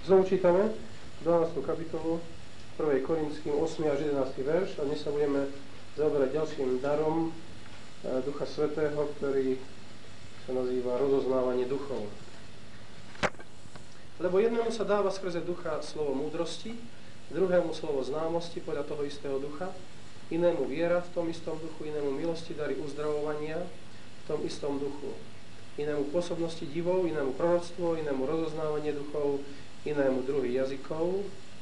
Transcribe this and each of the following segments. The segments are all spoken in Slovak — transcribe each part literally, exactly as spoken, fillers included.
Znovu čítame dvanástu kapitolu prvej Korinským ôsmy až jedenásty verš a dnes sa budeme zaoberať ďalším darom Ducha Svätého, ktorý sa nazýva rozoznávanie duchov. Lebo jednému sa dáva skrze ducha slovo múdrosti, druhému slovo známosti podľa toho istého ducha, inému viera v tom istom duchu, inému milosti dary uzdravovania v tom istom duchu, inému pôsobnosti divov, inému proroctvo, inému rozoznávanie duchov, inému druhy jazykov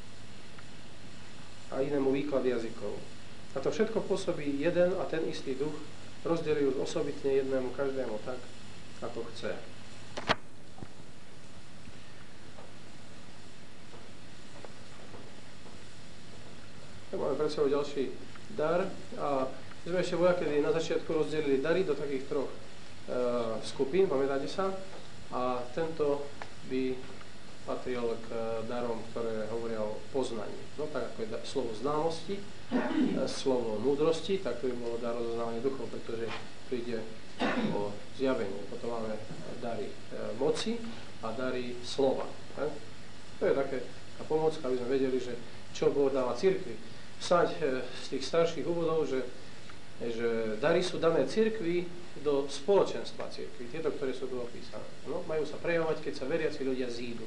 a inému výklad jazykov. A to všetko pôsobí jeden a ten istý duch, rozdeľujú osobitne jednému každému tak, ako chce. Tak máme pred sebou ďalší dar a my sme ešte vojakedy na začiatku rozdelili dary do takých troch e, skupín, pamätáte sa? A tento by patril k darom, ktoré hovoria o poznaní. No tak ako je slovo známosti, slovo múdrosti, tak to by bolo dar rozoznávania duchov, pretože tu ide o zjavenie. Potom máme dary e, moci a dary slova. Tak? To je také pomôcka, aby sme vedeli, že čo Boh dáva cirkvi. Snáď e, z tých starších úvodov, že, že dary sú dané cirkvi do spoločenstva cirkvi, tieto, ktoré sú tu opísané. No, majú sa prejavovať, keď sa veriaci ľudia zídu.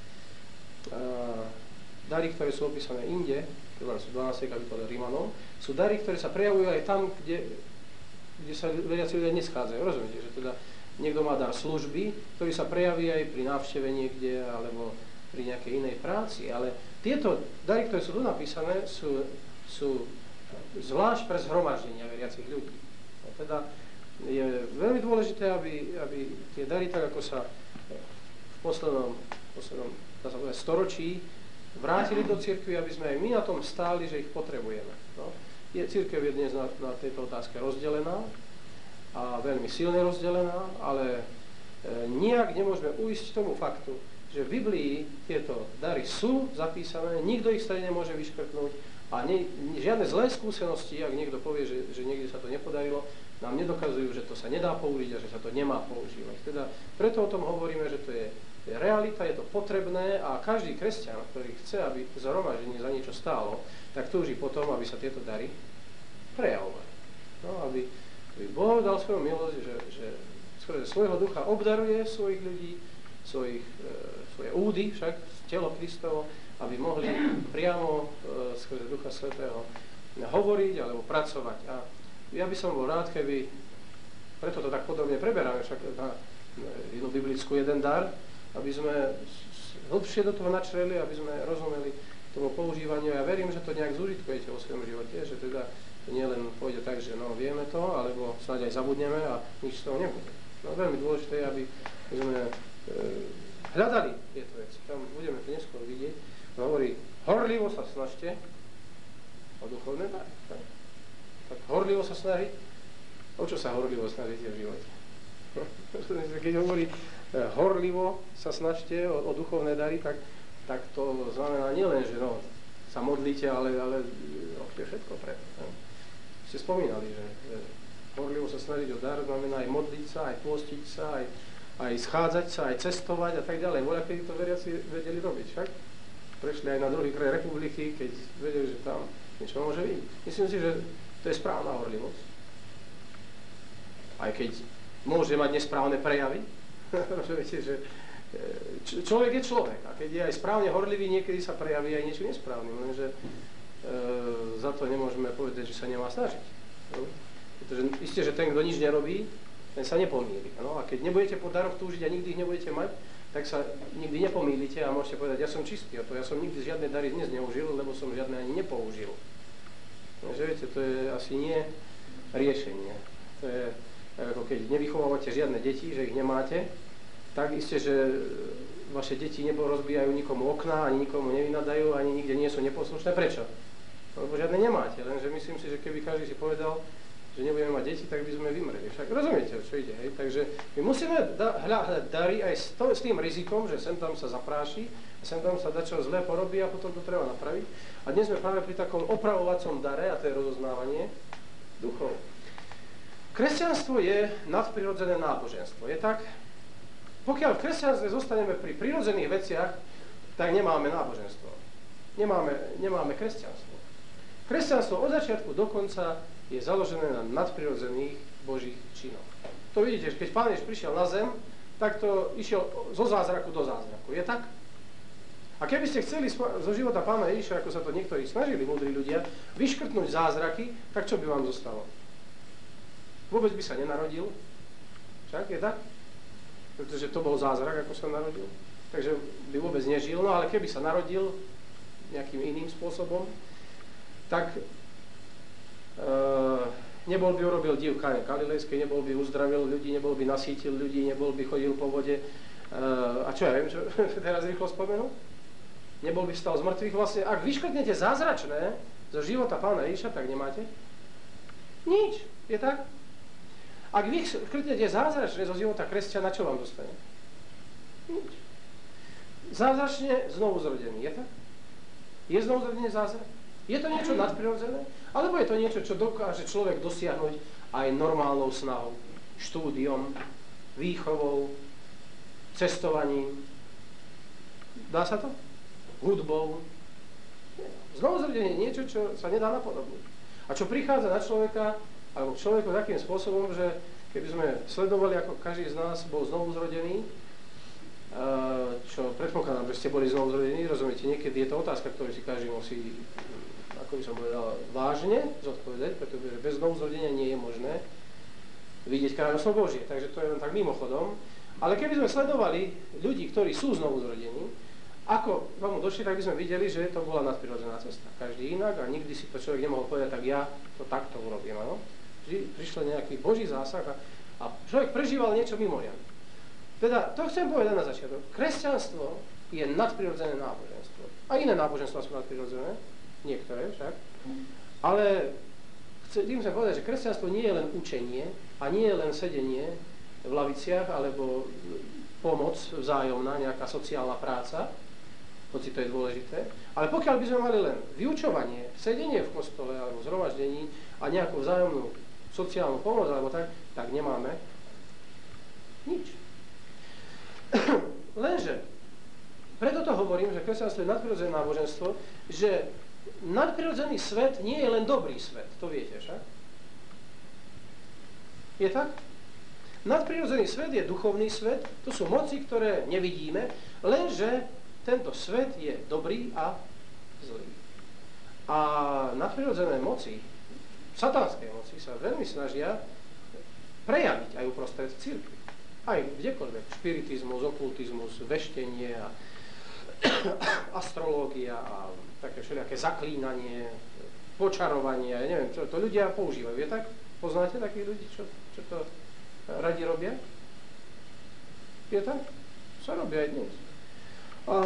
Uh, dary, ktoré sú opísané inde, sú dvanástej kapitole Rímanom, sú dary, ktoré sa prejavujú aj tam, kde, kde sa veriaci ľudia neschádzajú. Rozumiete, že teda niekto má dar služby, ktorý sa prejaví aj pri návšteve niekde, alebo pri nejakej inej práci, ale tieto dary, ktoré sú tu napísané, sú, sú zvlášť pre zhromaždenia veriacich ľudí. A teda je veľmi dôležité, aby, aby tie dary, tak ako sa v poslednom, poslednom dá sa povedať, storočí vrátili do cirkvi, aby sme aj my na tom stáli, že ich potrebujeme. No. Je, cirkev je dnes na, na tejto otázke rozdelená a veľmi silne rozdelená, ale e, nijak nemôžeme uísť tomu faktu, že v Biblii tieto dary sú zapísané, nikto ich stade nemôže vyškrtnúť a nie, žiadne zlé skúsenosti, ak niekto povie, že, že niekde sa to nepodarilo, nám nedokazujú, že to sa nedá použiť a že sa to nemá používať. Teda preto o tom hovoríme, že to je, je realita, je to potrebné a každý kresťan, ktorý chce, aby zhromaždenie za niečo stálo, tak túži potom, aby sa tieto dary prejavovali. No, aby, aby Boh dal svoju milosť, že, že skrze svojho ducha obdaruje svojich ľudí, svojich, e, svoje údy, však telo Kristovo, aby mohli priamo e, skrze Ducha Svätého hovoriť alebo pracovať. A ja by som bol rád, keby, preto to tak podobne preberáme, však na jednu biblickú jeden dar, aby sme hlbšie do toho načreli, aby sme rozumeli tomu používaniu. Ja verím, že to nejak zúžitkujete vo svojom živote, že teda to nie len pôjde tak, že no vieme to, alebo snáď aj zabudneme a nič z toho nebude. No veľmi dôležité je, aby sme e, hľadali tieto veci. Tam budeme to neskôr vidieť. Hovorí, horlivo sa snažte o duchovné dary. Tak? tak horlivo sa snažiť. O čo sa horlivo snažíte v živote? Keď hovorí horlivo sa snažte o, o duchovné dary, tak, tak to znamená nielen, že no, sa modlíte, ale, ale robíte všetko preto. Ste spomínali, že, že horlivo sa snažiť o dar znamená aj modliť sa, aj pôstiť sa, aj, aj schádzať sa, aj cestovať a tak ďalej. Voľa, keď to veriaci vedeli robiť, však? Prešli aj na druhý kraj republiky, keď vedeli, že tam niečo môže byť. Myslím si, že to je správna horlivosť. Aj keď môže mať nesprávne prejavy. Viete, že človek je človek. A keď je aj správne horlivý, niekedy sa prejaví aj niečo nesprávnym. Lenže e, za to nemôžeme povedať, že sa nemá snažiť. No? Pretože isté, že ten, kto nič nerobí, ten sa nepomýli. No? A keď nebudete po daroch túžiť a nikdy ich nebudete mať, tak sa nikdy nepomýlite a môžete povedať, ja som čistý. A to ja som nikdy žiadne dary dnes neužil, lebo som žiadne ani nepoužil. Takže viete, to je asi nie riešenie. To je ako keď nevychovávate žiadne deti, že ich nemáte, tak isté, že vaše deti neporozbijajú nikomu okná, ani nikomu nevynadajú, ani nikde nie sú neposlušné. Prečo? Lebo žiadne nemáte, lenže myslím si, že keby každý si povedal, že nebudeme mať deti, tak by sme vymreli. Však rozumiete, čo ide, hej? Takže my musíme da- hľadať dary aj s, to, s tým rizikom, že sem tam sa zapráši, a sem tam sa dačo zlé porobí a potom to treba napraviť. A dnes sme práve pri takom opravovacom dare, a to je rozoznávanie duchov. Kresťanstvo je nadprirodzené náboženstvo, je tak? Pokiaľ v kresťanstve zostaneme pri prirodzených veciach, tak nemáme náboženstvo. Nemáme, nemáme kresťanstvo. Kresťanstvo od začiatku do konca je založené na nadprirodzených Božích činoch. To vidíte, že keď Pán Ježiš prišiel na zem, tak to išiel zo zázraku do zázraku. Je tak? A keby ste chceli zo života Pána Ježiša, ako sa to niektorí snažili, múdri ľudia, vyškrtnúť zázraky, tak čo by vám zostalo? Vôbec by sa nenarodil. Však? Je tak? Pretože to bol zázrak, ako sa narodil. Takže by vôbec nežil. No ale keby sa narodil nejakým iným spôsobom, tak e, nebol by urobil div Káne Galilejskej, nebol by uzdravil ľudí, nebol by nasítil ľudí, nebol by chodil po vode. E, a čo ja viem, čo teraz rýchlo spomenul? Nebol by vstal z mŕtvych. Vlastne, ak vyškrtnete zázračné zo života Pána Ježiša, tak nemáte nič. Je tak? Ak vy škrtnete zázračné zo života kresťana, čo vám dostane? Nič. Zázračne znovu zrodený. Je tak? Je znovu zrodený zázrak? Je to niečo nadprirodzené? Alebo je to niečo, čo dokáže človek dosiahnuť aj normálnou snahou, štúdiom, výchovou, cestovaním? Dá sa to? Hudbou? Znovu zrodenie je niečo, čo sa nedá napodobniť. A čo prichádza na človeka, alebo k človeku takým spôsobom, že keby sme sledovali, ako každý z nás bol znovu zrodený, čo predpokladám, že ste boli znovu zrodení, rozumiete, niekedy je to otázka, ktorú si každý musí, ako by som povedal, vážne zodpovedať, pretože bez znovu zrodenia nie je možné vidieť kráľovstvo Božie, takže to je len tak mimochodom. Ale keby sme sledovali ľudí, ktorí sú znovu zrodení, ako k tomu došli, tak by sme videli, že to bola nadprirodzená cesta. Každý inak a nikdy si to človek nemohol povedať, tak ja to takto urobím, áno. Vždy prišiel nejaký Boží zásah a, a človek prežíval niečo mimoriadne. Teda, to chcem povedať na začiatok. Kresťanstvo je nadprirodzené náboženstvo. A iné náboženstva sú nadprirodzené, niektoré však. Ale tým chcem povedať, že kresťanstvo nie je len učenie a nie je len sedenie v laviciach alebo pomoc vzájomná, nejaká sociálna práca, hoci to je dôležité. Ale pokiaľ by sme mali len vyučovanie, sedenie v kostole alebo zhromaždení a nejakú vzájomnú sociálnu pomoc alebo tak, tak nemáme nič. Lenže, preto to hovorím, že kresťanstvo je nadprirodzené náboženstvo, že nadprirodzený svet nie je len dobrý svet, to viete však? Je tak? Nadprirodzený svet je duchovný svet, to sú moci, ktoré nevidíme, lenže tento svet je dobrý a zlý. A nadprirodzené moci, satanské moci, sa veľmi snažia prejaviť aj uprostred cirkvi. Aj kdekoľvek. Špiritizmus, okultizmus, veštenie a astrológia a také všelijaké zaklínanie, počarovanie, ja neviem, čo to ľudia používajú. Je tak? Poznáte takých ľudí, čo, čo to radi robia? Je tak? Sa robia aj dnes. A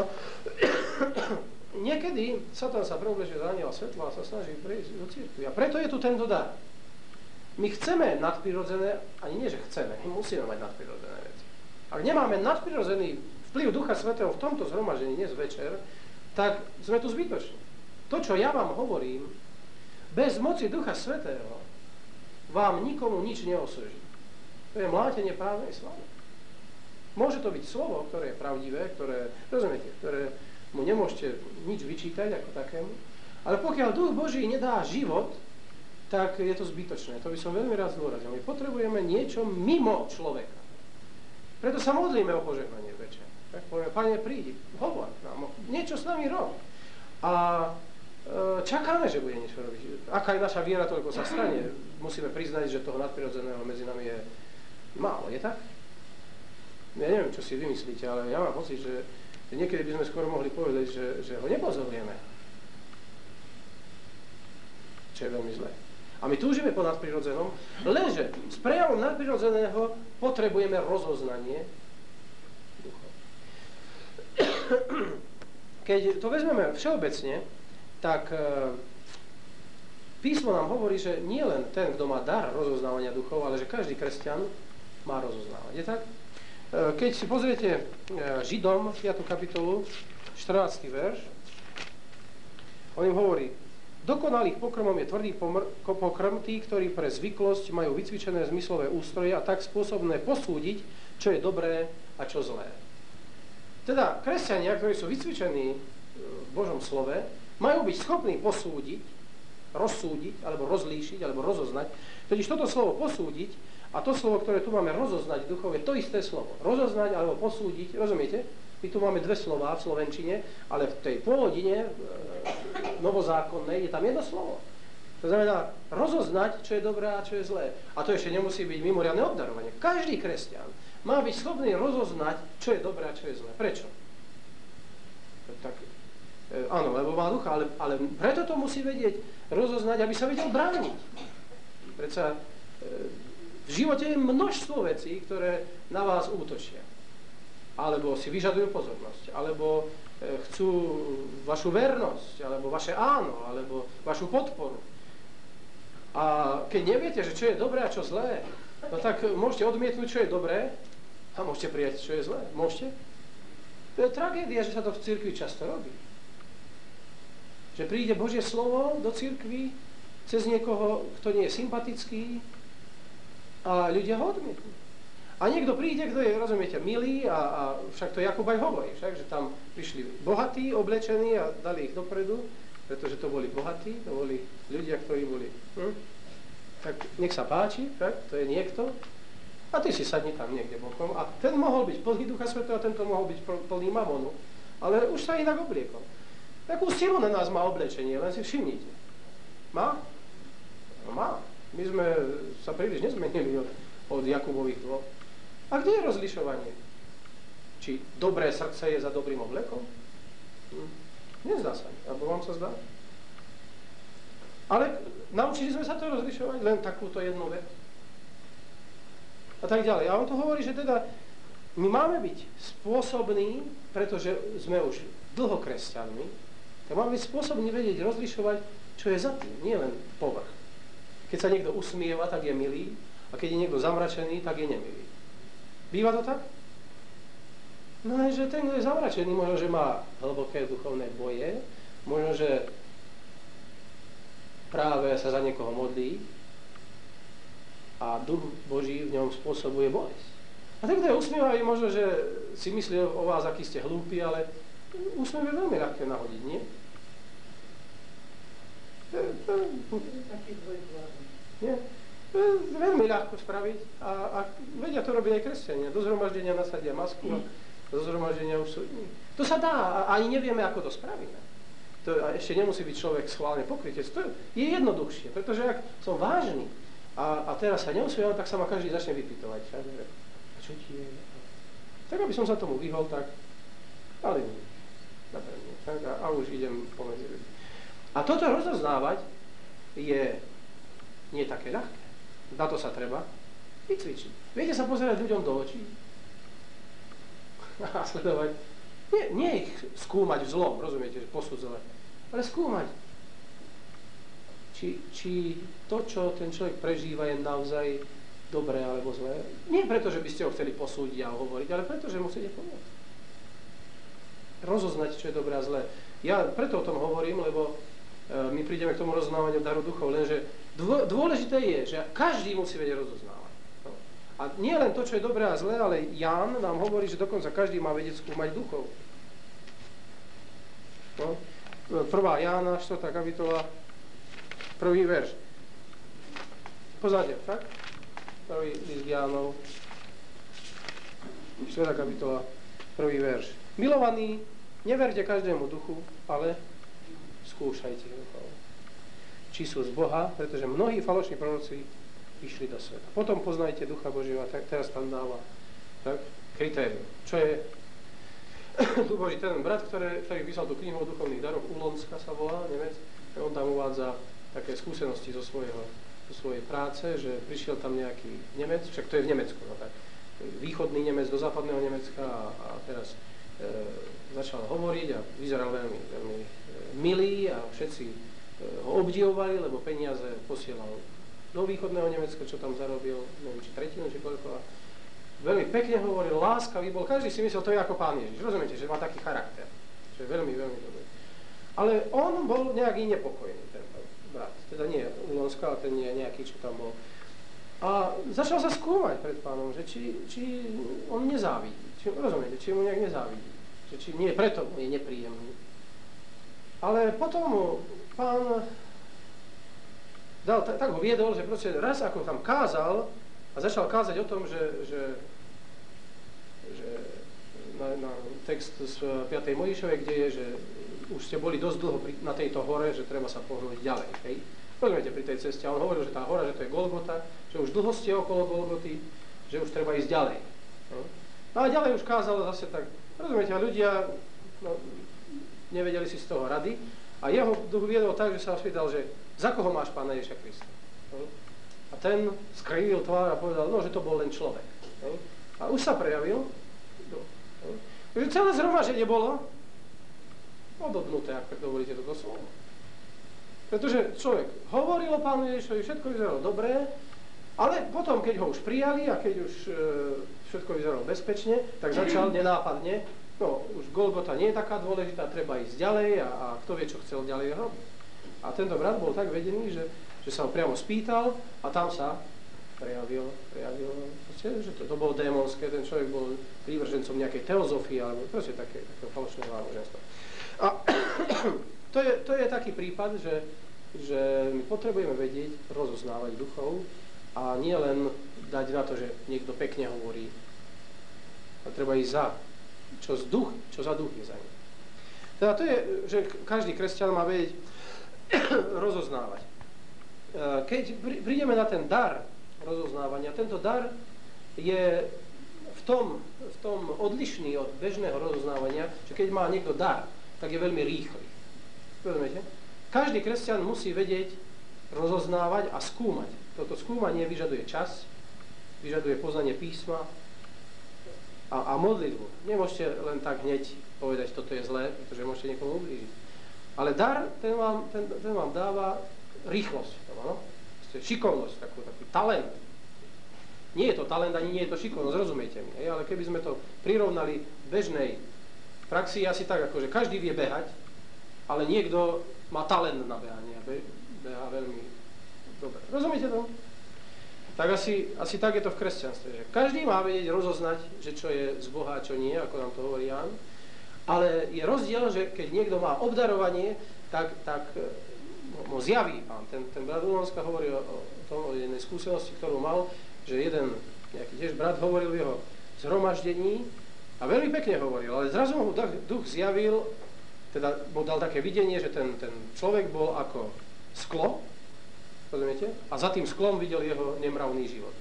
niekedy Satan sa preobležie za aniela svetla a sa snaží prejsť do cirkvi. A preto je tu tento dar. My chceme nadprirodzené, ani nie, že chceme, my musíme mať nadprirodzené veci. Ak nemáme nadprirodzený vplyv Ducha Svätého v tomto zhromaždení dnes večer, tak sme tu zbytoční. To, čo ja vám hovorím, bez moci Ducha Svätého vám nikomu nič neosveží. To je mlátenie prázdnej slávy. Môže to byť slovo, ktoré je pravdivé, ktoré, rozumiete, ktoré mu nemôžete nič vyčítať ako takému, ale pokiaľ Duch Boží nedá život, tak je to zbytočné. To by som veľmi rád zdôraznil. My potrebujeme niečo mimo človeka. Preto sa modlíme o požehnanie večer. Tak povieme, Pane, prídi, hovor nám, niečo s nami rob. A e, čakáme, že bude niečo robiť. Aká je naša viera, toľko sa stane. Musíme priznať, že toho nadprirodzeného medzi nami je málo. Je tak? Ja neviem, čo si vymyslíte, ale ja mám pocit, že niekedy by sme skôr mohli povedať, že, že ho nepozorujeme. Čo je veľmi zlé. A my túžime po nadprirodzenom, lenže s prejavom nadprirodzeného potrebujeme rozoznanie ducha. Keď to vezmeme všeobecne, tak e, písmo nám hovorí, že nie len ten, kto má dar rozoznávania duchov, ale že každý kresťan má rozoznávať. Je tak? E, keď si pozriete e, Židom piatu kapitolu, štrnásty verš, on im hovorí: dokonalých pokrmom je tvrdý pokrm, tí, ktorí pre zvyklosť majú vycvičené zmyslové ústroje a tak spôsobné posúdiť, čo je dobré a čo zlé. Teda kresťania, ktorí sú vycvičení v Božom slove, majú byť schopní posúdiť, rozsúdiť, alebo rozlíšiť, alebo rozoznať. Totiž toto slovo posúdiť a to slovo, ktoré tu máme rozoznať duchov, je to isté slovo. Rozoznať alebo posúdiť, rozumiete? My tu máme dve slová v slovenčine, ale v tej pôvodine e, novozákonnej je tam jedno slovo. To znamená rozoznať, čo je dobré a čo je zlé. A to ešte nemusí byť mimoriadne obdarovanie. Každý kresťan má byť schopný rozoznať, čo je dobré a čo je zlé. Prečo? Tak, e, áno, lebo má ducha, ale, ale preto to musí vedieť rozoznať, aby sa vedel brániť. Predsa e, v živote je množstvo vecí, ktoré na vás útočia. Alebo si vyžadujú pozornosť, alebo e, chcú vašu vernosť, alebo vaše áno, alebo vašu podporu. A keď neviete, že čo je dobré a čo zlé, no tak môžete odmietnúť, čo je dobré a môžete prijať, čo je zlé. Môžete? To je tragédia, že sa to v cirkvi často robí. Že príde Božie slovo do cirkvi cez niekoho, kto nie je sympatický a ľudia ho odmietnú. A niekto príde, kto je, rozumiete, milý a, a však to Jakub aj hovorí, však, že tam prišli bohatí, oblečení a dali ich dopredu, pretože to boli bohatí, to boli ľudia, ktorí boli. Hm? Tak nech sa páči, tak, to je niekto. A ty si sadni tam niekde bokom. A ten mohol byť plný Ducha Svätého a tento mohol byť plný mamonu. Ale už sa inak obliekol. Takú silu na nás má oblečenie, len si všimnite. Má? No má. My sme sa príliš nezmenili od, od Jakubových dvoch. A kde je rozlišovanie? Či dobré srdce je za dobrým oblekom? Hm. Nezdá sa. Alebo vám sa zdá? Ale naučili sme sa to rozlišovať, len takúto jednu vec. A tak ďalej. A on to hovorí, že teda my máme byť spôsobní, pretože sme už dlho kresťanmi, tak máme byť spôsobní vedieť rozlišovať, čo je za tým, nie len povrch. Keď sa niekto usmieva, tak je milý, a keď je niekto zamračený, tak je nemilý. Býva to tak? No že ten, kto je zamračený, možno, že má hlboké duchovné boje, možno, že práve sa za niekoho modlí a duch Boží v ňom spôsobuje bolesť. A ten, kto je usmievavý, možno, že si myslí o vás, aký ste hlúpi, ale úsmev je veľmi ľahké nahodiť, nie? Nie? Veľmi ľahko spraviť a, a vedia to robiť aj kresťania. Do zhromaždenia nasadia masku a do zhromaždenia už sú iní. To sa dá a ani nevieme, ako to spravíme. To a ešte nemusí byť človek schválne pokrytec. To je jednoduchšie, pretože ak som vážny a, a teraz sa neusmievam, tak sa ma každý začne vypytovať. A čo ti je? Tak aby som sa tomu vyhol, tak ale nie. Tak, a, a už idem pomedzi ľudí. A toto rozoznávať je nie také ľahké. Na to sa treba vycvičiť. Viete sa pozerať ľuďom do očí? A sledovať. Nie, nie ich skúmať v zlom, rozumiete, že posudzovať. Ale skúmať. Či, či to, čo ten človek prežíva, je naozaj dobré alebo zlé. Nie preto, že by ste ho chceli posúdiť a hovoriť, ale preto, že mu chcete pomôcť. Rozoznať, čo je dobré a zlé. Ja preto o tom hovorím, lebo e, my prídeme k tomu rozoznávaniu daru duchov, lenže dôležité je, že každý musí vedieť rozoznávať. No. A nie len to, čo je dobré a zlé, ale Ján nám hovorí, že dokonca každý má vedieť skúmať duchov. No. prvá Jána, štvrtá kapitola, prvý verš. Poznáte, tak? Prvý list Jánov, štvrtá kapitola, prvý verš. Milovaní, neverte každému duchu, ale skúšajte duchov. Či sú z Boha, pretože mnohí falošní proroci išli do sveta. Potom poznajte Ducha Božieho a teraz tam dáva tak, kritérium. Čo je Duch Boží? Ten brat, ktorý, ktorý písal tú knihu o duchovných daroch, Ulonska sa volá, Nemec, on tam uvádza také skúsenosti zo, svojho, zo svojej práce, že prišiel tam nejaký Nemec, však to je v Nemecku, no tak, východný Nemec do západného Nemecka a, a teraz e, začal hovoriť a vyzeral veľmi, veľmi e, milý a všetci ho obdivovali, lebo peniaze posielal do východného Nemecka, čo tam zarobil, neviem, či tretinu, či koľko. A veľmi pekne hovoril, láskavý bol, každý si myslel, to je ako Pán Ježiš. Rozumiete, že má taký charakter, že je veľmi, veľmi dobrý. Ale on bol nejaký nepokojný, ten brat. Teda nie Ulonska, ale ten nie, nejaký, čo tam bol. A začal sa skúmať pred Pánom, že či, či on nezávidí. Či, rozumiete, či mu nejak nezávidí. Že či nie preto je nepríjemný. Ale potom mu pán dal, tak, tak ho viedol, že proste raz ako tam kázal a začal kázať o tom, že, že, že na, na text z piatej Mojžišovej, kde je, že už ste boli dosť dlho pri, na tejto hore, že treba sa pohnúť ďalej. Hej? Rozumiete, pri tej ceste. A on hovoril, že tá hora, že to je Golgota, že už dlho ste okolo Golgoty, že už treba ísť ďalej. No a ďalej už kázal zase tak, rozumiete, a ľudia no, nevedeli si z toho rady a jeho duch viedol tak, že sa ho spýtal, že za koho máš Pána Ježiša Krista? A ten skrivil tvár a povedal, no, že to bol len človek. A už sa prejavil. Takže celé zhromaždenie bolo odobnuté, ak dovolíte toto slovo. Pretože človek hovoril o Pánu Ježišovi, všetko vyzeralo dobré, ale potom, keď ho už prijali a keď už e, všetko vyzeralo bezpečne, tak začal nenápadne, no už Golgota nie je taká dôležitá, treba ísť ďalej a, a kto vie, čo chcel ďalej robiť. A tento brat bol tak vedený, že, že sa ho priamo spýtal a tam sa prejavil, prejavil že to, to bolo démonské, ten človek bol prívržencom nejakej teozofie alebo proste také, takého falošného náboženstva. A to je, to je taký prípad, že, že my potrebujeme vedieť, rozoznávať duchov a nie len dať na to, že niekto pekne hovorí. A treba ísť za. Čo, z duch, čo za duch je za ním. Teda to je, že každý kresťan má vedieť rozoznávať. Keď prídeme na ten dar rozoznávania, tento dar je v tom, v tom odlišný od bežného rozoznávania, že keď má niekto dar, tak je veľmi rýchly. Rozumiete? Každý kresťan musí vedieť rozoznávať a skúmať. Toto skúmanie vyžaduje čas, vyžaduje poznanie písma a, a modlitbu. Nemôžete len tak hneď povedať, toto je zlé, pretože môžete niekomu ublížiť. Ale dar, ten vám, ten, ten vám dáva rýchlosť, no? Šikovnosť, takú, taký talent. Nie je to talent, ani nie je to šikovnosť, rozumiete mi. Ale keby sme to prirovnali bežnej praxi, asi tak, akože každý vie behať, ale niekto má talent na behanie a be, behá veľmi dobre. Rozumiete to? Tak asi, asi tak je to v kresťanstve, že každý má vedieť rozoznať, že čo je z Boha a čo nie, ako nám to hovorí Ján. Ale je rozdiel, že keď niekto má obdarovanie, tak, tak mu zjaví pán. Ten, ten brat Ulonska hovorí o, o tom, o jednej skúsenosti, ktorú mal, že jeden nejaký tiež brat hovoril v jeho zhromaždení a veľmi pekne hovoril, ale zrazu mu duch zjavil, teda mu dal také videnie, že ten, ten človek bol ako sklo, rozumiete? A za tým sklom videl jeho nemravný život.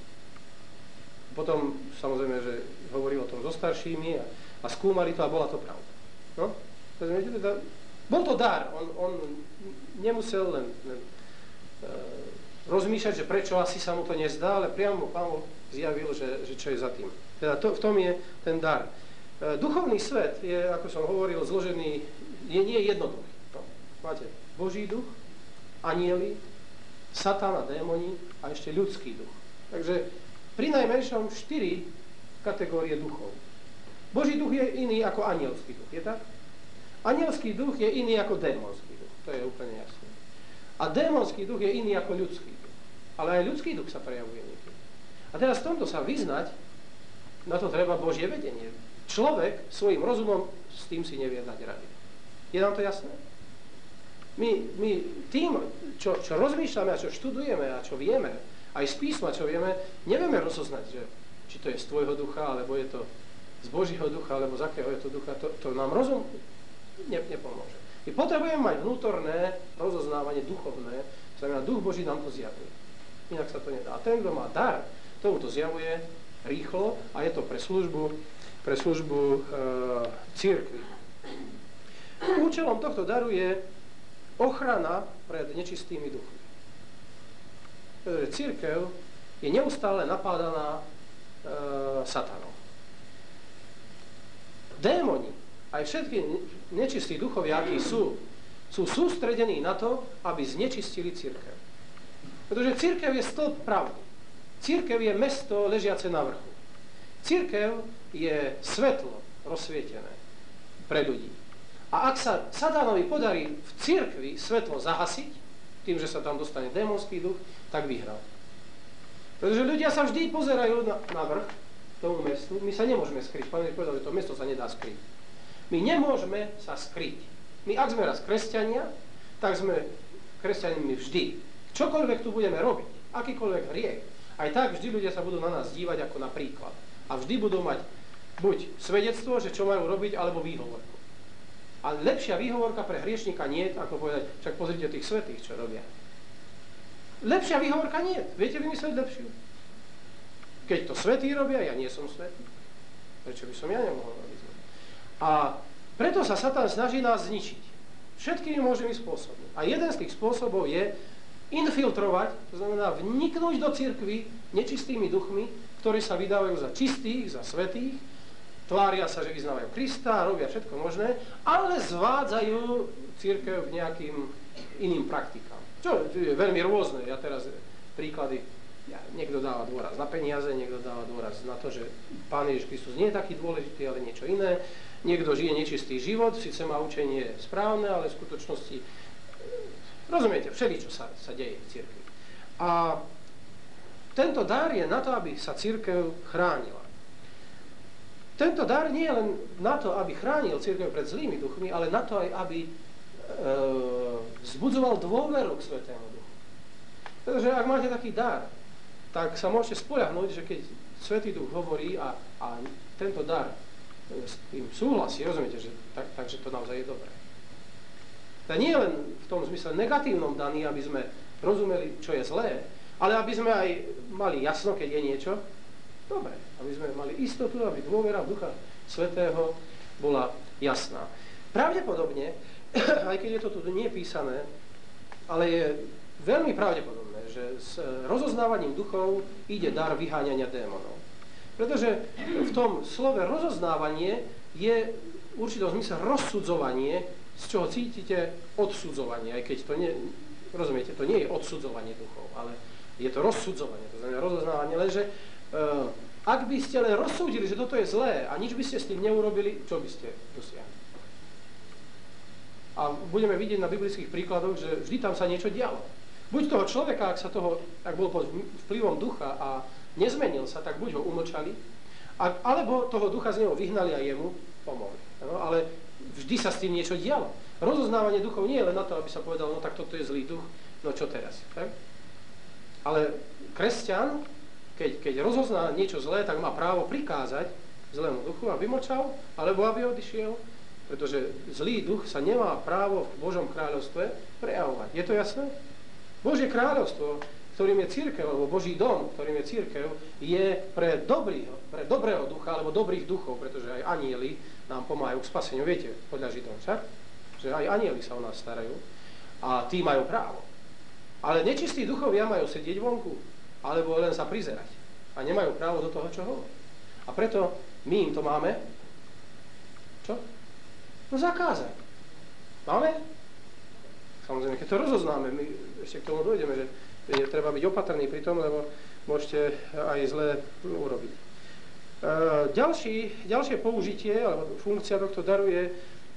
Potom samozrejme, že hovoril o tom so staršími a, a skúmali to a bola to pravda. No? Rozumiete? Teda, bol to dar, on, on nemusel len, len uh, rozmýšľať, že prečo asi sa mu to nezdá, ale priamo Pán zjavil, že, že čo je za tým. Teda to, v tom je ten dar. Uh, duchovný svet je, ako som hovoril, zložený, je nie jednoduchý. No? Máte Boží duch, anjeli, Satan a démoni a ešte ľudský duch. Takže pri najmenšom štyri kategórie duchov. Boží duch je iný ako anielský duch, je tak? Anielský duch je iný ako démonský duch, to je úplne jasné. A démonský duch je iný ako ľudský duch. Ale aj ľudský duch sa prejavuje niekedy. A teraz v tomto sa vyznať, na to treba Božie vedenie. Človek svojim rozumom s tým si nevie dať rady. Je nám to jasné? My, my tým, čo, čo rozmýšľame a čo študujeme a čo vieme, aj z písma, čo vieme, nevieme rozoznať, že či to je z tvojho ducha, alebo je to z Božího ducha, alebo z akého je to ducha. To, to nám rozum ne, nepomôže. My potrebujeme mať vnútorné rozoznávanie duchovné, znamená, duch Boží nám to zjavuje. Inak sa to nedá. A ten, kto má dar, tomu to zjavuje rýchlo a je to pre službu, pre službu e, cirkvi. Účelom tohto daru je ochrana pred nečistými duchmi. Pretože cirkev je neustále napádaná e, satanom. Démoni, aj všetky nečistí duchovia, akí sú, sú sústredení na to, aby znečistili cirkev. Pretože cirkev je stĺp pravdy. Cirkev je mesto ležiace na vrchu. Cirkev je svetlo rozsvietené pre ľudí. A ak sa satánovi podarí v cirkvi svetlo zahasiť, tým, že sa tam dostane démonský duch, tak vyhral. Pretože ľudia sa vždy pozerajú na, na vrch tomu mestu. My sa nemôžeme skryť. Pán Ježiš povedal, že to mesto sa nedá skryť. My nemôžeme sa skryť. My, ak sme raz kresťania, tak sme kresťanmi vždy. Čokoľvek tu budeme robiť, akýkoľvek hriech, aj tak vždy ľudia sa budú na nás dívať ako na príklad. A vždy budú mať buď svedectvo, že čo majú robiť, alebo výhovorku. A lepšia výhovorka pre hriešnika nie je, ako povedať, však pozrite tých svätých, čo robia. Lepšia výhovorka nie je. Viete vymyslieť lepšiu? Keď to svätí robia, ja nie som svätý. Prečo by som ja nemohol robiť? A preto sa Satan snaží nás zničiť. Všetkými možnými spôsobmi. A jeden z tých spôsobov je infiltrovať, to znamená vniknúť do cirkvi nečistými duchmi, ktorí sa vydávajú za čistých, za svätých, tvária sa, že vyznávajú Krista, robia všetko možné, ale zvádzajú cirkev k nejakým iným praktikám. Čo je veľmi rôzne. Ja teraz príklady, ja, niekto dáva dôraz na peniaze, niekto dáva dôraz na to, že Pán Ježiš Kristus nie je taký dôležitý, ale niečo iné. Niekto žije nečistý život, síce má učenie správne, ale v skutočnosti, rozumiete, všeličo sa, sa deje v cirkvi. A tento dar je na to, aby sa cirkev chránila. Tento dar nie je len na to, aby chránil cirkev pred zlými duchmi, ale na to aj, aby e, vzbudzoval dôveru k Svätému Duchu. Pretože ak máte taký dar, tak sa môžete spoľahnúť, že keď Svätý Duch hovorí a, a tento dar s tým súhlasí, rozumiete, že tak, takže to naozaj je dobré. To nie je len v tom zmysle negatívnom daný, aby sme rozumeli, čo je zlé, ale aby sme aj mali jasno, keď je niečo dobré. Aby sme mali istotu, aby dôvera v Ducha Svätého bola jasná. Pravdepodobne, aj keď je to tu nie písané, ale je veľmi pravdepodobné, že s rozoznávaním duchov ide dar vyháňania démonov. Pretože v tom slove rozoznávanie je v určitom zmysle rozsudzovanie, z čoho cítite odsudzovanie, aj keď to nie, rozumiete, to nie je odsudzovanie duchov, ale je to rozsudzovanie, to znamená rozoznávanie, lenže uh, ak by ste len rozsúdili, že toto je zlé a nič by ste s tým neurobili, čo by ste dosiahli? A budeme vidieť na biblických príkladoch, že vždy tam sa niečo dialo. Buď toho človeka, ak sa toho, ak bol pod vplyvom ducha a nezmenil sa, tak buď ho umlčali, alebo toho ducha z neho vyhnali a jemu pomohli. No, ale vždy sa s tým niečo dialo. Rozoznávanie duchov nie je len na to, aby sa povedalo, no tak toto je zlý duch, no čo teraz? Tak? Ale kresťan, keď, keď rozozná niečo zlé, tak má právo prikázať zlému duchu, aby mlčal, alebo aby odišiel, pretože zlý duch sa nemá právo v Božom kráľovstve prejavovať. Je to jasné? Božie kráľovstvo, ktorým je cirkev, alebo Boží dom, ktorým je cirkev, je pre, dobrý, pre dobrého ducha, alebo dobrých duchov, pretože aj anjeli nám pomáhajú k spaseniu. Viete, podľa Židom však, že aj anjeli sa o nás starajú a tí majú právo. Ale nečistí duchovia majú sedieť vonku, alebo len sa prizerať. A nemajú právo do toho, čo hovorí. A preto my im to máme, čo? No zakázať. Máme? Samozrejme, keď to rozoznáme, my ešte k tomu dojdeme, že je treba byť opatrný pri tom, lebo môžete aj zle urobiť. E, ďalší, ďalšie použitie, alebo funkcia tohto daru je e,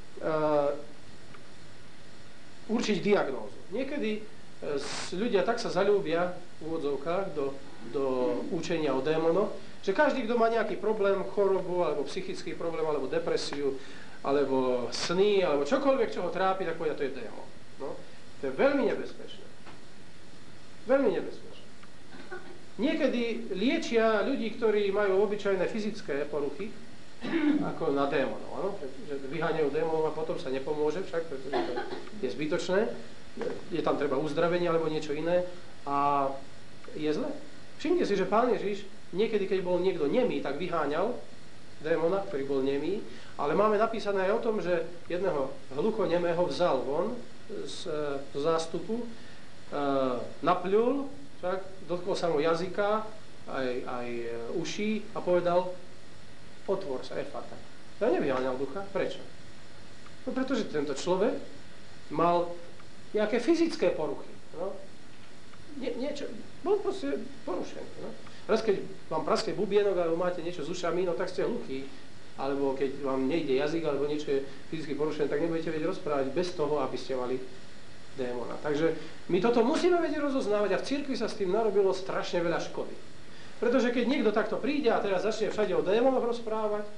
určiť diagnózu. Niekedy e, ľudia tak sa zaľúbia v úvodzovkách do, do učenia o démonoch, že každý, kto má nejaký problém, chorobu, alebo psychický problém, alebo depresiu, alebo sny, alebo čokoľvek, čo ho trápi, tak povedia, to je démon. No? To je veľmi nebezpečné. Veľmi nebezpečné. Niekedy liečia ľudí, ktorí majú obyčajné fyzické poruchy, ako na démonov, áno? Že, že vyháňajú démonov a potom sa nepomôže však, pretože to je zbytočné. Je tam treba uzdravenie alebo niečo iné a je zle. Všimte si, že Pán Ježiš niekedy, keď bol niekto nemý, tak vyháňal démona, ktorý bol nemý, ale máme napísané aj o tom, že jedného hluchonemého vzal von z, z zástupu, Uh, napľul, však, dotkol sa mu jazyka, aj, aj uší a povedal, otvor sa, efata. To nevyháňal ducha. Prečo? No pretože tento človek mal nejaké fyzické poruchy. No? Nie, niečo, bol proste porušený. No? Raz keď vám praskne bubienok, alebo máte niečo s ušami, no tak ste hluchí. Alebo keď vám nejde jazyk, alebo niečo je fyzicky porušené, tak nebudete vedieť rozprávať bez toho, aby ste mali démona. Takže my toto musíme vedieť rozoznávať a v cirkvi sa s tým narobilo strašne veľa škody. Pretože keď niekto takto príde a teraz začne všade o démonoch rozprávať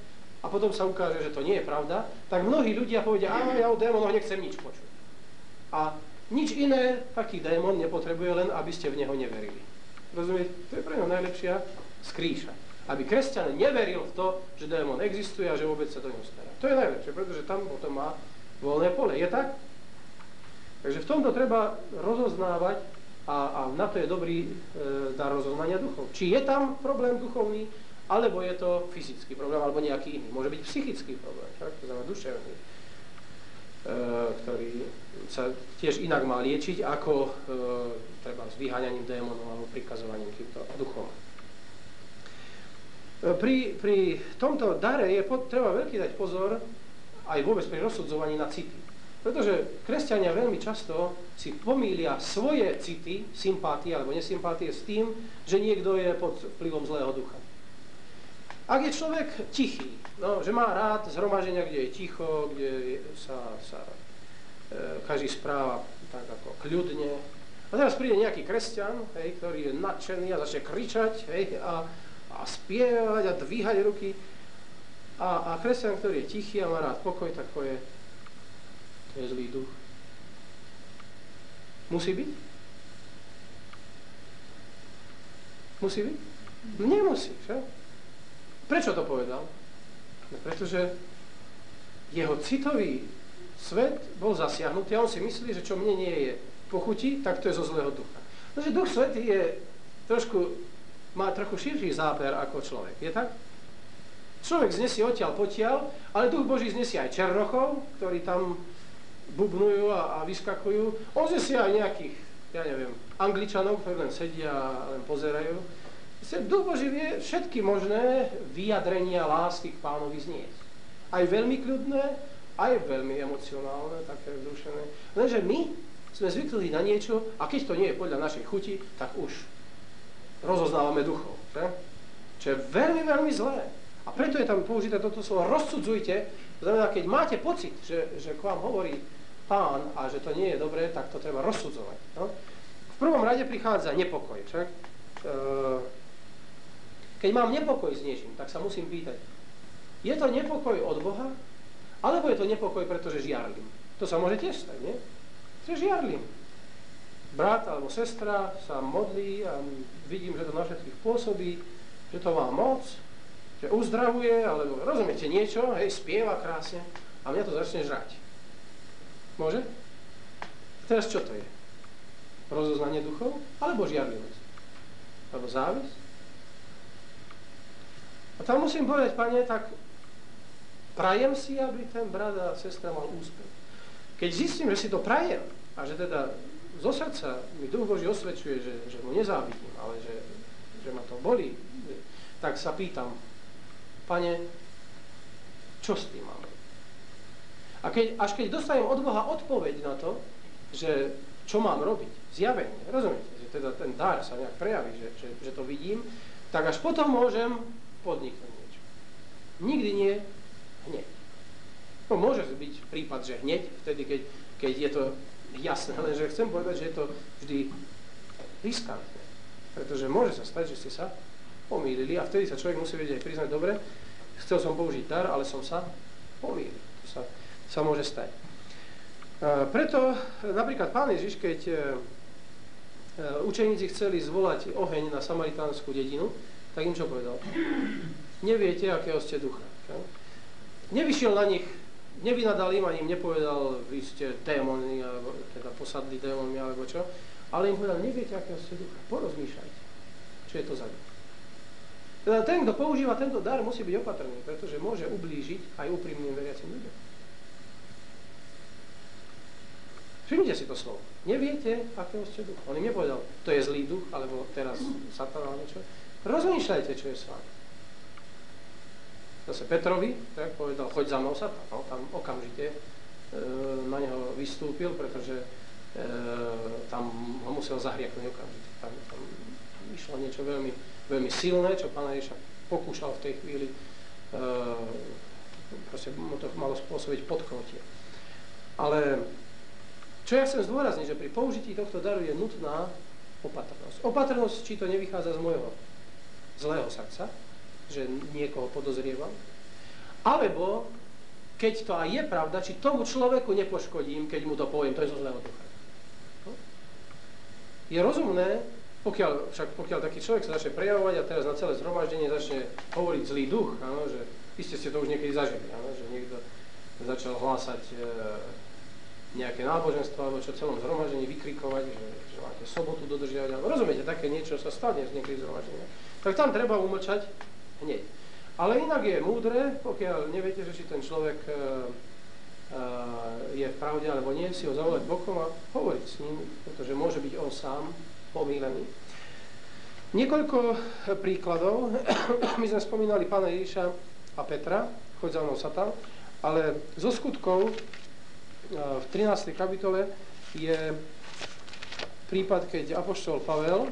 a potom sa ukáže, že to nie je pravda, tak mnohí ľudia povedia, áno, ja o démonoch nechcem nič počuť. A nič iné taký démon nepotrebuje, len aby ste v neho neverili. Rozumiete? To je pre neho najlepšia skrýša. Aby kresťan neveril v to, že démon existuje a že vôbec sa do neho stará. To je najlepšie, pretože tam potom má voľné pole. Je tak? Takže v tomto treba rozoznávať a, a na to je dobrý e, dar rozoznania duchov. Či je tam problém duchovný, alebo je to fyzický problém, alebo nejaký iný. Môže byť psychický problém, tak? To znamená duševný, e, ktorý sa tiež inak má liečiť, ako e, treba s vyháňaním démonov alebo prikazovaním týmto duchom. E, pri, pri tomto dare je pot, treba veľký dať pozor aj vôbec pri rozsudzovaní na city. Pretože kresťania veľmi často si pomýlia svoje city, sympatie alebo nesympatie s tým, že niekto je pod vplyvom zlého ducha. Ak je človek tichý, no, že má rád zhromaždenia, kde je ticho, kde sa, sa e, každý správa tak ako kľudne. A teraz príde nejaký kresťan, hej, ktorý je nadšený a začne kričať, hej, a, a spievať a dvíhať ruky. A, a kresťan, ktorý je tichý a má rád pokoj, tak povie, to je zlý duch. Musí byť? Musí byť? Nemusí, že? Prečo to povedal? No pretože jeho citový svet bol zasiahnutý a on si myslí, že čo mne nie je pochutí, tak to je zo zlého ducha. Takže duch svätý je trošku, má trochu širší záber ako človek. Je tak? Človek znesie odtiaľ potiaľ, ale duch Boží znesie aj černochov, ktorí tam bubnujú a, a vyskakujú. On znesie aj nejakých, ja neviem, Angličanov, ktorí len sedia a len pozerajú. Duch Boží vie všetky možné vyjadrenia lásky k Pánovi zniesť. Aj veľmi kľudné, aj veľmi emocionálne, také vzrušené. Lenže my sme zvykli na niečo a keď to nie je podľa našej chuti, tak už rozoznávame duchov. Že? Čo je veľmi, veľmi zlé. A preto je tam použité toto slovo rozsudzujte. To znamená, keď máte pocit, že, že k vám hovorí Pán a že to nie je dobré, tak to treba rozsudzovať. No? V prvom rade prichádza nepokoj. Však? Keď mám nepokoj s niečím, tak sa musím pýtať, je to nepokoj od Boha? Alebo je to nepokoj, pretože žiarlim? To sa môže tiež stať, nie? Že žiarlim. Brat alebo sestra sa modlí a vidím, že to na všetkých pôsobí, že to má moc, že uzdravuje, alebo rozumiete niečo, hej, spieva krásne a mňa to začne žrať. Môže? Teraz čo to je? Rozoznanie duchov? Alebo žiarlivosť? Alebo závisť? A tam musím povedať, Pane, tak prajem si, aby ten brat a sestra mal úspech. Keď zistím, že si to prajem a že teda zo srdca mi Duch Boží osvedčuje, že, že mu nezávidím, ale že, že ma to bolí, tak sa pýtam, Pane, čo s tým mám? A keď, až keď dostanem od Boha odpoveď na to, že čo mám robiť, zjavenie, rozumiete, že teda ten dar sa nejak prejaví, že, že, že to vidím, tak až potom môžem podniknúť niečo. Nikdy nie hneď. No, môže byť prípad, že hneď, vtedy, keď, keď je to jasné, lenže chcem povedať, že je to vždy riskantné. Pretože môže sa stať, že ste sa pomýlili a vtedy sa človek musí vedieť aj priznať, dobre, chcel som použiť dar, ale som sa pomýlil. To sa, sa môže stať. E, preto napríklad Pán Ježiš, keď e, učeníci chceli zvolať oheň na samaritánsku dedinu, tak im čo povedal? Neviete, akého ste ducha. Nevyšiel na nich, nevynadal im, ani im nepovedal, vy ste démoni, alebo teda posadli démonmi, alebo čo, ale im povedal, neviete, akého ste ducha. Porozmýšľajte, čo je to za duch. Teda ten, kto používa tento dar, musí byť opatrný, pretože môže ublížiť aj úprimným veriacim ľuďom. Všimnite si to slovo. Neviete, akého ste duch. On im nepovedal, to je zlý duch, alebo teraz Satan alebo niečo. Rozmýšľajte, čo je s vami. Zase Petrovi tak povedal, choď za mnou, Satan. No, tam okamžite e, na neho vystúpil, pretože e, tam ho musel zahriaknúť okamžite. Tam, tam išlo niečo veľmi, veľmi silné, čo Pána Ježiša pokúšal v tej chvíli. E, proste mu to malo spôsobiť podkrotie. Ale čo ja chcem zdôrazniť, že pri použití tohto daru je nutná opatrnosť. Opatrnosť, či to nevychádza z môjho zlého srdca, že niekoho podozrievam, Alebo, keď to aj je pravda, či tomu človeku nepoškodím, keď mu to poviem, to je zo zlého ducha. Je rozumné, pokiaľ, však pokiaľ taký človek sa začne prejavovať a teraz na celé zhromaždenie začne hovoriť zlý duch, áno, že iste ste to už niekedy zažili, áno, že niekto začal hlásať e, nejaké náboženstvo, alebo čo v celom zhromaždení vykrikovať, že, že máte sobotu dodržiavať, alebo rozumiete, také niečo sa stane z niekedy zhromaždenia. Tak tam treba umlčať hneď. Ale inak je múdre, pokiaľ neviete, že či ten človek e, e, je v pravde alebo nie, si ho zavolať bokom a hovoriť s ním, pretože môže byť on sám pomýlený. Niekoľko príkladov. My sme spomínali pána Ježiša a Petra, choď za mnou Satan, ale zo skutkov v trinástej kapitole je prípad, keď apoštol Pavel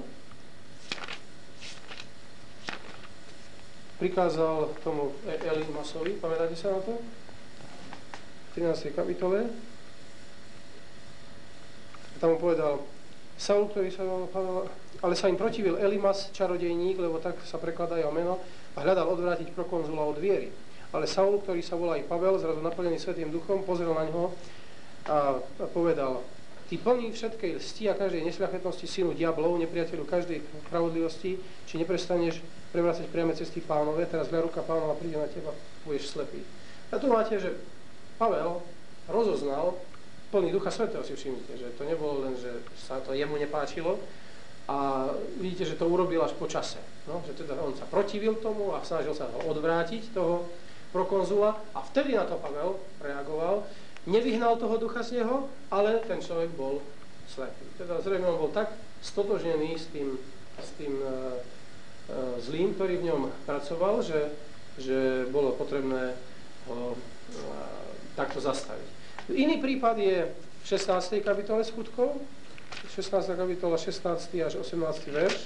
prikázal tomu Elimasovi, pamätáte sa na to? V trinástej kapitole. Tam mu povedal Saul, ktorý sa volal Pavel, ale sa im protivil Elimas, čarodejník, lebo tak sa prekladá jeho meno, a hľadal odvrátiť prokonzula od viery. Ale Saul, ktorý sa volá i Pavel, zrazu naplnený Svätým Duchom, pozrel na ňoho a povedal: Ty plný všetkej lsti a každej nesľachetnosti, synu diablov, nepriateľu každej spravodlivosti, či neprestaneš prevracať priame cesty Pánove, teraz zlá ruka Pánova príde na teba, budeš slepý. A tu máte, že Pavel rozoznal, plný Ducha Svätého, si všimnite, že to nebolo len, že sa to jemu nepáčilo, a vidíte, že to urobil až po čase. No, že teda on sa protivil tomu a snažil sa ho odvrátiť, toho prokonzula, a vtedy na to Pavel reagoval. Nevyhnal toho ducha z neho, ale ten človek bol slepý. Teda zrejme on bol tak stotožnený s tým, s tým e, e, zlým, ktorý v ňom pracoval, že, že bolo potrebné ho e, takto zastaviť. Iný prípad je v šestnástej kapitole skutkov, šestnásta kapitola, šestnásty až osemnásty verš.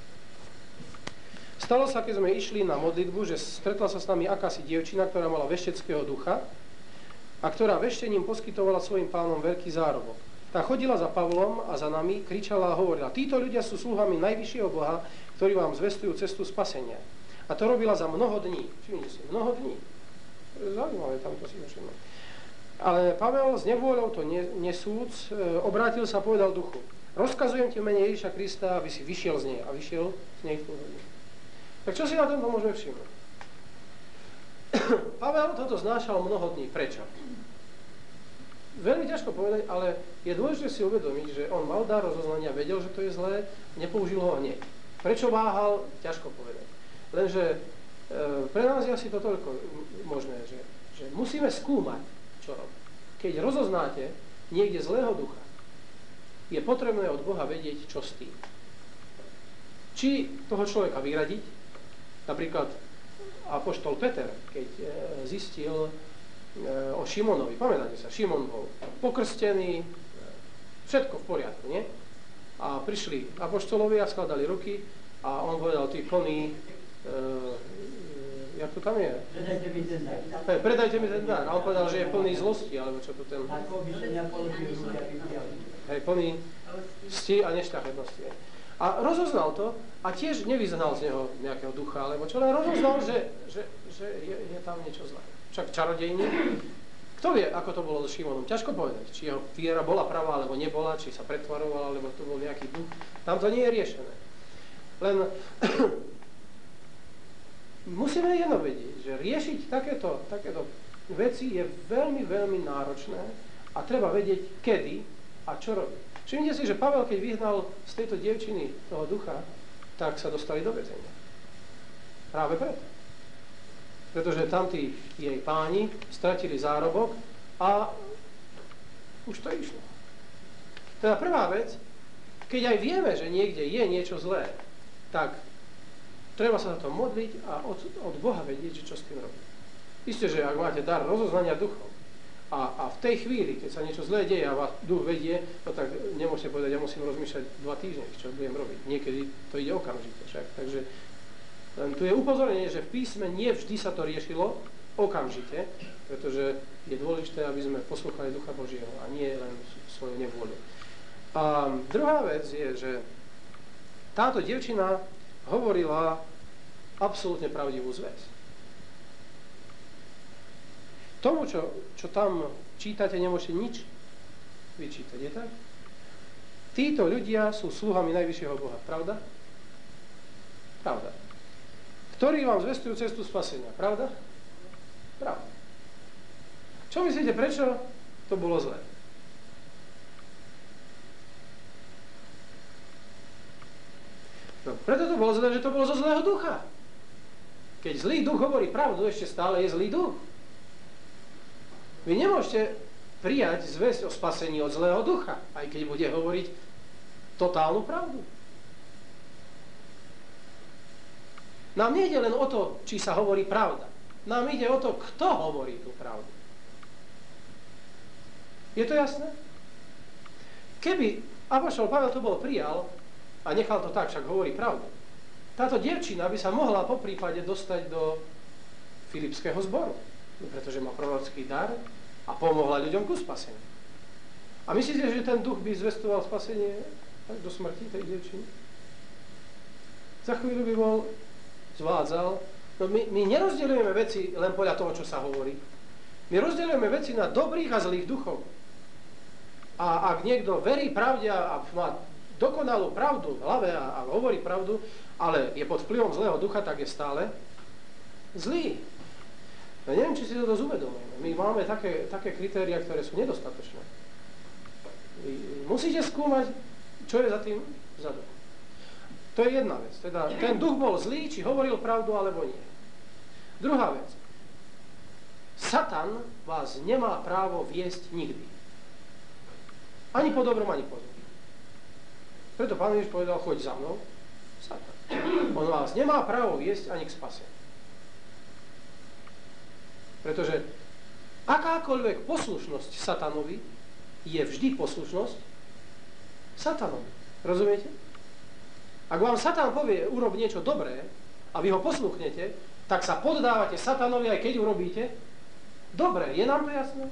Stalo sa, keď sme išli na modlitbu, že stretla sa s nami akási dievčina, ktorá mala vešteckého ducha a ktorá veštením poskytovala svojim pánom veľký zárobok. Tá chodila za Pavlom a za nami, kričala a hovorila: Títo ľudia sú sluhami najvyššieho Boha, ktorí vám zvestujú cestu spasenia. A to robila za mnoho dní. Všimnite si, mnoho dní. Zaujímavé, tam to si všimnúť. Ale Pavel s nevôľou to nesúc, obrátil sa a povedal duchu: Rozkazujem ti v mene Ježiša Krista, aby si vyšiel z nej. A vyšiel z nej v tú hodinu. Tak čo si na tomto môžeme všimnúť? Pavel toto znášal mnoho dní. Prečo? Veľmi ťažko povedať, ale je dôležité si uvedomiť, že on mal dar rozoznania, vedel, že to je zlé, nepoužil ho hneď. Prečo váhal? Ťažko povedať. Lenže e, pre nás je asi to toľko možné, že, že musíme skúmať, čo robí. Keď rozoznáte niekde zlého ducha, je potrebné od Boha vedieť, čo s tým. Či toho človeka vyradiť. Napríklad apoštol Peter, keď e, zistil e, o Šimonovi, pamätáte sa, Šimon bol pokrstený, všetko v poriadku, nie? A prišli apoštolovia, skladali ruky a on povedal: Ty plný, e, jak to tam je? Predajte mi ten dar. Hey, predajte mi ten dar. A on povedal, že je plný zlosti, alebo čo to ten... Hej, plný cti a nešľachetnosti. A rozoznal to a tiež nevyznal z neho nejakého ducha, alebo čo, len rozoznal, že, že, že je, je tam niečo zlé. Však čarodejník, kto vie, ako to bolo so Šimonom? Ťažko povedať, či jeho viera bola pravá, alebo nebola, či sa pretvarovala, alebo to bol nejaký duch. Tam to nie je riešené. Len musíme jedno vedieť, že riešiť takéto, takéto veci je veľmi, veľmi náročné a treba vedieť, kedy a čo robiť. Všimnite si, že Pavel, keď vyhnal z tejto dievčiny toho ducha, tak sa dostali do väzenia. Práve preto. Pretože tamtí jej páni stratili zárobok a už to išlo. Teda prvá vec, keď aj vieme, že niekde je niečo zlé, tak treba sa za to modliť a od, od Boha vedieť, čo s tým robiť. Isté, že ak máte dar rozoznania duchov, A, a v tej chvíli, keď sa niečo zlé deje a vás duch vedie, no tak nemôžete povedať, ja musím rozmýšľať dva týždne, čo budem robiť. Niekedy to ide okamžite však. Takže len tu je upozornenie, že v písme nie vždy sa to riešilo okamžite, pretože je dôležité, aby sme poslúchali Ducha Božieho a nie len svoju nevôľu. A druhá vec je, že táto dievčina hovorila absolútne pravdivú zvesť. tomu, čo, čo tam čítate, nemôžete nič vyčítať. Je tak? Títo ľudia sú sluhami najvyššieho Boha. Pravda? Pravda. Ktorí vám zvestujú cestu spasenia. Pravda? Pravda. Čo myslíte, prečo to bolo zlé? No, preto to bolo zlé, že to bolo zo zlého ducha. Keď zlý duch hovorí pravdu, ešte stále je zlý duch. Vy nemôžete prijať zvesť o spasení od zlého ducha, aj keď bude hovoriť totálnu pravdu. Nám nejde len o to, či sa hovorí pravda. Nám ide o to, kto hovorí tú pravdu. Je to jasné? Keby apoštol Pavel to bol prijal a nechal to tak, však hovorí pravdu, táto dievčina by sa mohla po prípade dostať do Filipského zboru, pretože má prorocký dar a pomohla ľuďom ku spaseniu. A myslíte, že ten duch by zvestoval spasenie až do smrti tej dievčiny? Za chvíľu by bol zvádzal. No my, my nerozdeľujeme veci len podľa toho, čo sa hovorí. My rozdeľujeme veci na dobrých a zlých duchov. A ak niekto verí pravde a má dokonalú pravdu v hlave a, a hovorí pravdu, ale je pod vplyvom zlého ducha, tak je stále zlý. No neviem, či si to dosť uvedomujeme. My máme také, také kritériá, ktoré sú nedostatočné. Vy musíte skúmať, čo je za tým vzadu. To je jedna vec. Teda ten duch bol zlý, či hovoril pravdu, alebo nie. Druhá vec. Satan vás nemá právo viesť nikdy. Ani po dobrom, ani po zlom. Preto Pán Ježiš povedal, choď za mnou, Satan. On vás nemá právo viesť ani k spaseniu. Pretože akákoľvek poslušnosť satanovi je vždy poslušnosť satanovi. Rozumiete? Ak vám Satan povie, urob niečo dobré a vy ho posluchnete, tak sa poddávate satanovi, aj keď urobíte dobre. Je nám to jasné?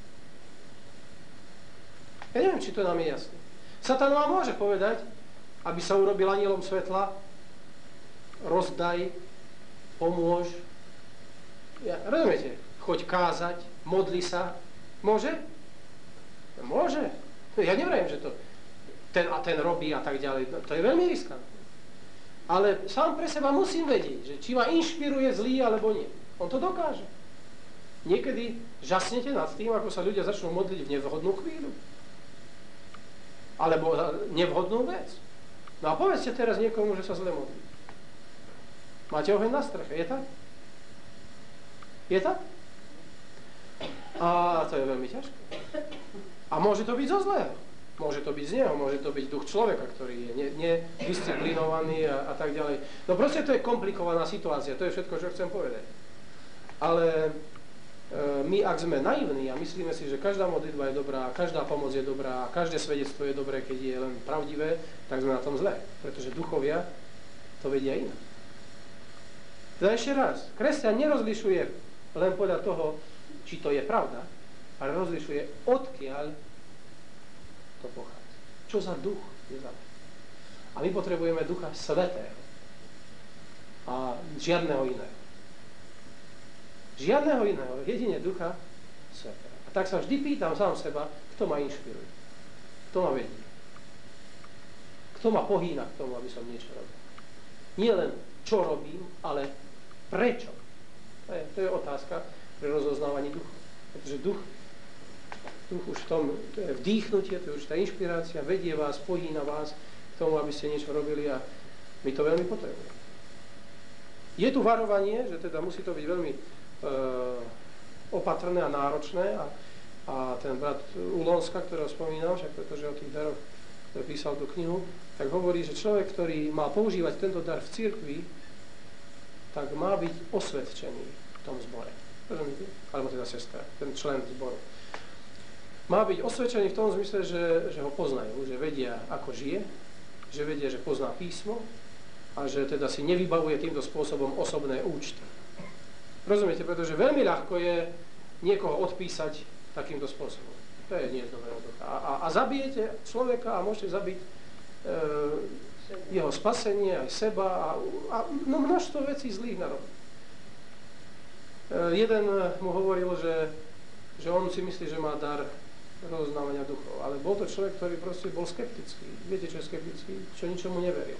Ja neviem, či to nám je jasné. Satan vám môže povedať, aby sa urobil anielom svetla, rozdaj, pomôž. Ja, rozumiete? Choď kázať, modli sa. Môže? Môže. Ja neviem, že to ten a ten robí a tak ďalej. To je veľmi riskantné. Ale sám pre seba musím vedieť, že či ma inšpiruje zlý alebo nie. On to dokáže. Niekedy žasnete nad tým, ako sa ľudia začnú modliť v nevhodnú chvíľu. Alebo nevhodnú vec. No a povedzte teraz niekomu, že sa zle modlí. Máte oheň na streche, je tak? Je tak? A to je veľmi ťažké. A môže to byť zo zlého. Môže to byť z neho, môže to byť duch človeka, ktorý je nedisciplinovaný a, a tak ďalej. No proste to je komplikovaná situácia, to je všetko, čo chcem povedať. Ale e, my, ak sme naivní a myslíme si, že každá modlitba je dobrá, každá pomoc je dobrá, každé svedectvo je dobré, keď je len pravdivé, tak sme na tom zle. Pretože duchovia to vedia inak. Teda ešte raz, kresťan nerozlišuje len podľa toho, či to je pravda, ale rozlišuje, odkiaľ to pochádza. Čo za duch je za to. A my potrebujeme ducha svätého. A žiadneho iného. Žiadneho iného, jedine ducha svätého. A tak sa vždy pýtam sám seba, kto ma inšpiruje. Kto ma vedie. Kto ma pohýna k tomu, aby som niečo robil. Nie len čo robím, ale prečo. To je, to je otázka pre rozoznávanie duchu. Pretože duch Duch už v tom, to je vdýchnutie, to je už tá inšpirácia, vedie vás, pohýna vás k tomu, aby ste niečo robili a my to veľmi potrebujeme. Je tu varovanie, že teda musí to byť veľmi e, opatrné a náročné a, a ten brat Ulonska, ktorého spomínam, však pretože o tých daroch písal tú knihu, tak hovorí, že človek, ktorý má používať tento dar v cirkvi, tak má byť osvedčený v tom zbore. Rozumiete? Alebo teda sestra, ten člen zboru. Má byť osvedčený v tom zmysle, že, že ho poznajú, že vedia, ako žije, že vedia, že pozná písmo a že teda si nevybavuje týmto spôsobom osobné účty. Rozumiete? Pretože veľmi ľahko je niekoho odpísať takýmto spôsobom. To je nie z dobrého ducha. A, a, a zabijete človeka a môžete zabiť e, jeho spasenie, aj seba a, a no množstvo vecí zlých narobiť. jeden mu hovoril, že, že on si myslí, že má dar rozoznávania duchov, ale bol to človek, ktorý proste bol skeptický. Viete, čo je skeptický? Čo ničomu neveril.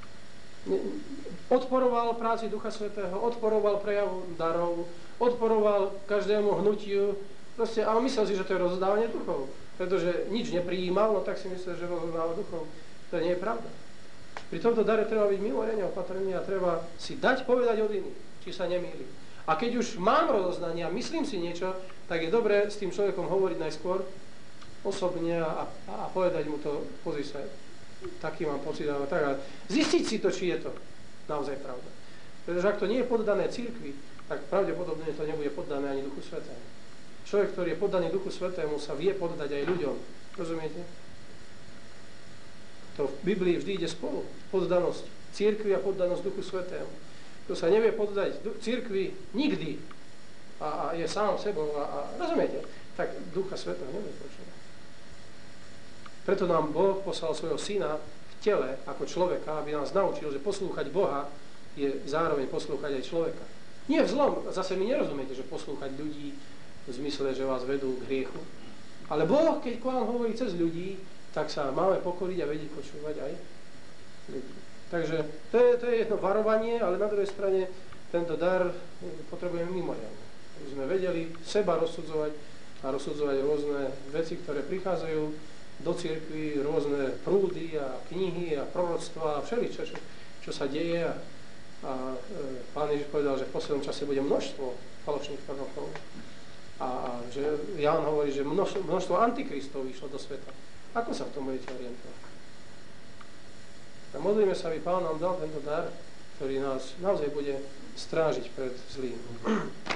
Odporoval práci Ducha Svätého, odporoval prejavu darov, odporoval každému hnutiu, proste, a on myslel si, že to je rozoznávanie duchov, pretože nič neprijímal, no tak si myslel, že rozoznáva duchov. To nie je pravda. Pri tomto dare treba byť mimoriadne opatrný a treba si dať povedať od iných, či sa nemýli. A keď už mám rozoznanie a myslím si niečo, tak je dobré s tým človekom hovoriť najskôr osobne a, a povedať mu to, pozri sa, taký mám pocit, ale tak, ale zistiť si to, či je to naozaj pravda. Pretože ak to nie je poddané cirkvi, tak pravdepodobne to nebude poddané ani Duchu Svätému. Človek, ktorý je poddaný Duchu Svätému, sa vie poddať aj ľuďom. Rozumiete? To v Biblii vždy ide spolu. Poddanosť cirkvi a poddanosť Duchu Svätému. Kto sa nevie poddať cirkvi nikdy a, a je sám sebou a, a rozumiete, tak Ducha Svätého nevie počúvať. Preto nám Boh poslal svojho syna v tele ako človeka, aby nás naučil, že poslúchať Boha je zároveň poslúchať aj človeka. Nie v zlom, zase mi nerozumiete, že poslúchať ľudí v zmysle, že vás vedú k hriechu. Ale Boh, keď k vám hovorí cez ľudí, tak sa máme pokoriť a vedieť počúvať aj ľudí. Takže to je, to je jedno varovanie, ale na druhej strane tento dar potrebujeme mimoriadne. Aby sme vedeli seba rozsudzovať a rozsudzovať rôzne veci, ktoré prichádzajú do cirkvi, rôzne prúdy a knihy a proroctva a všeličo, čo, čo sa deje. A, a e, Pán Ježiš povedal, že v poslednom čase bude množstvo falošných prorokov. A, a že Ján hovorí, že množstvo, množstvo antikristov vyšlo do sveta. Ako sa v tom budete orientovať? A modlíme sa, aby Pán nám dal tento dar, ktorý nás naozaj bude strážiť pred zlým.